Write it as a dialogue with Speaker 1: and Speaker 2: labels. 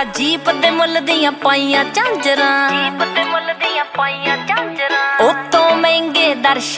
Speaker 1: jeep ਦੇ ਮੁੱਲ ਦੀਆਂ ਪਾਈਆਂ ਝਾਂਜਰਾਂ, ਜੀਪ ਦੇ ਮੁੱਲ ਦੀਆਂ ਪਾਈਆਂ ਝਾਂਜਰਾਂ, ਉਹ ਤੋਂ ਮਹਿੰਗੇ ਦਰਸ਼ਨ